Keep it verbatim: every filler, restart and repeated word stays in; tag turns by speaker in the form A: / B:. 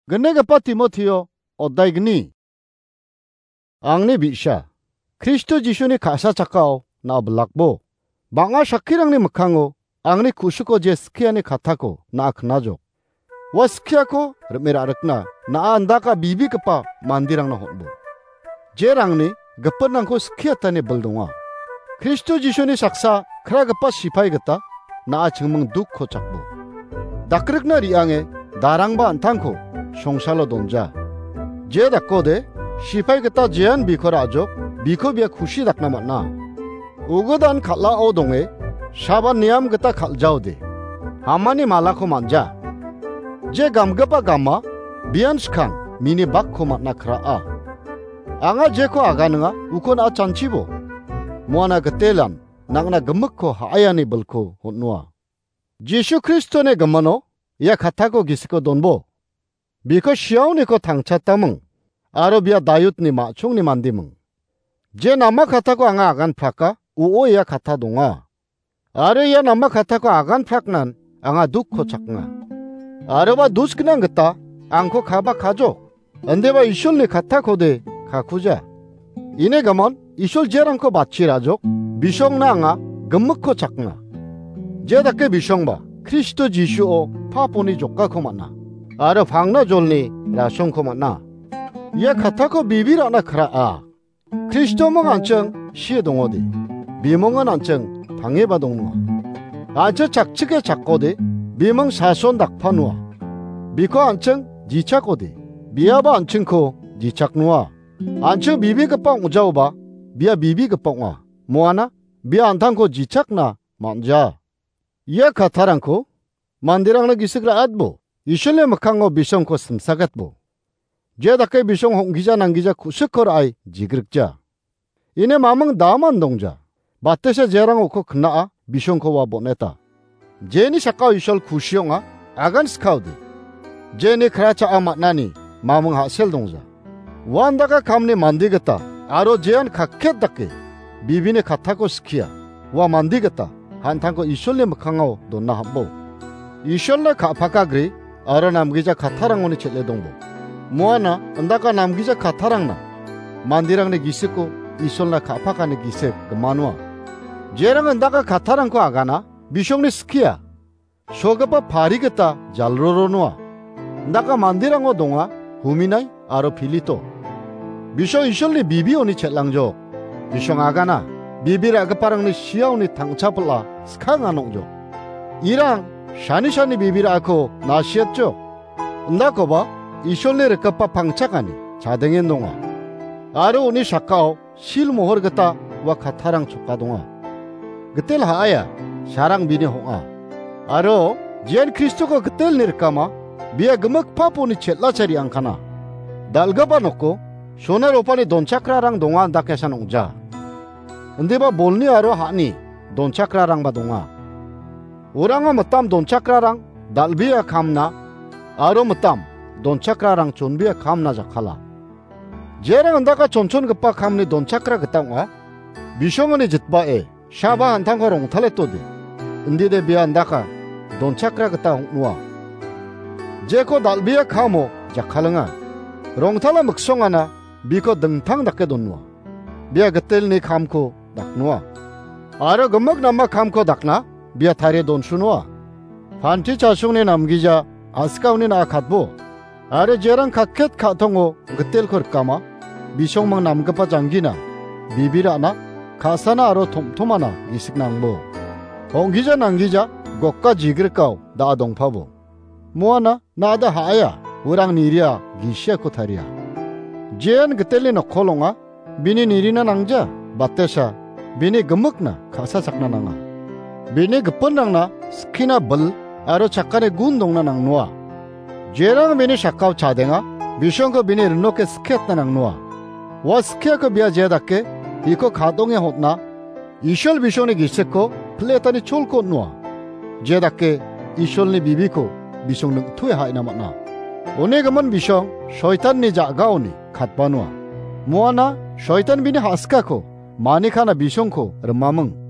A: Genegapa Timoteo odaigni. Angni bisha. Kristo Jisuni kasa cakau na belakbo. Banga shakirangni mekango angni kusuko je skiani katako na aknajo. Waskiako remera rekna na andaka bibi kepa mandirang na hotbo. Jerangni gepenangko skiatane beldonga. Kristo Jisuni saksa kra gepa sipai geta na achengmeng dukko cakbo. Dakrekna riange darangba antangko songsalo donja. Je dakode sipai geta jean bikor ajo biko biya kushi dakna matna. Ugodan khatla o donge shaba niyam geta khaljaude. Hamani malako manja. Je gamgapa gamma bian skang mini bakko matna kraa. Anga jeko agananga ukon a chanchibo. Muana getelan nangna gemekko haayani belko hotnua. Jesu Kristo ne gemano ya katako gisiko donbo. Biko shiauni ko tangchatameng. Aro biya dayut ni machung ni mandimeng. Je nama katako anga agan plaka uo ya kata donga. Aro ya nama katako agan plaknan anga dukko chaknga. Aro ba dusknang geta angko kaba kajo. Ande ba ishol ni katako de kakuja. Ine gamon ishol jerangko batchirajo. Bishong na anga gemekko chaknga. Je dake bishong ba Kristo Jisu o 파폰이 족가코 만나 아르 방나 졸니 라숑코 만나 예 카타코 비비라나 크라아 크리스토몽 안청 시에동어디 비몽은 안청 방해바동누아 안처 작측에 작고디 비몽 사손 닥파누아 비코 안청 지착고디 비아바 안청코 지착누아 안처 비비급빵 우자오바 비아 비비급빵와 뭐하나 비아 안탕코 지착나 만자 예 카타랑코 Mandirang gisikra adbo. Ishole makango bisong ko samsagatbo. Jeda kay bisong honggija nanggija kusikor ay jigrikja. Ine mamang daman dongja. Batesha jerang uko knaa bisong ko waboneta. Jeni shakaw ishol kushiyonga agan skawdi. Jeni kracha amatnani mamang hasel dongja. Wandaka kamni mandigata. Aro jean kaket dake. Bibine katako skia. Wa mandigata. Hantangko ishole makango donna habbo. 이셜라 카파카그리 아라 남기자 카타랑오니 첼레동보 모아나 안다카 남기자 카타랑나 만디랑네 기스코 이셜라 카파카네 기세 그마누아 제랑 안다카 카타랑코 아가나 비숑네 스키야 쇼가파 파리겠다 잘로로누아 안다카 만디랑오 동아 후미나이 아로 필리토 비숑 이셜리 비비오니 첼랑조 비숑 아가나 비비라 아가파랑네 시아오니 탕차플라 스카가농조 이랑 샤니샤니 비비라코 나시였죠. 나코바 이셜레르 cấp 방차가니 자댕엔 동아. 아르오니 샤카오 실모허르겠다 와 카타랑 촉가동아. 그텔 하야 샤랑 비니 홍아. 아르 지안 크리스토가 그텔 니르까마 비야 금흑 파포니 첼라차리 안카나. 달가바 놓고 쇼나르 오파니 돈차크라랑 동아 안다케샤 농자. 근데바 볼니 아르 하니 돈차크라랑 바동아. Orang matam don cakrarang dalbia kamna aro matam don cakrarang chonbia kamna jakhala jerang andaka chonchon gapa kamni don cakra gatangwa bishongani jitba e shaba antangko rong thale todi indide bia andaka don cakra gatang nuwa jeko dalbia kamo jakhalanga rong thala muksongana biko dengthang dakke donnuwa bia gatelni kamko daknuwa aro gammak namma kamko dakna 비아 타레 돈 슈노아 판티 차숑네 남기자 아스카우니 나 갓보 아레 제랑 카켓 카통오 그텔 거까마 비숑망 남급파 장기나 비비라나 가사나 아로 톰토마나 이식낭보 옹기자 남기자 곡까 지그르까오 나 동파보 모아나 나다 하야 우랑 니리아 기시아 코타리아 제안 그텔리 너콜롱아 비니 니리나 낭자 바테샤 비니 금먹나 가사 작나나나 Bini gepen nangna skina bel aro cakane gundong na nang nua. Jerang bini shakaw chadenga bishong ko bini rino ke sket na nang nua. Wa skia ko biya jedake iko khadong e hotna ishol bishong ni gisek ko pletani chol ko nua. Jedake ishol ni bibi ko bishong nung tuwe hai na matna. One gaman bishong shoitan ni jagaw ni khatpa nua. Muana shoitan bini haska ko manikana bishong ko remameng.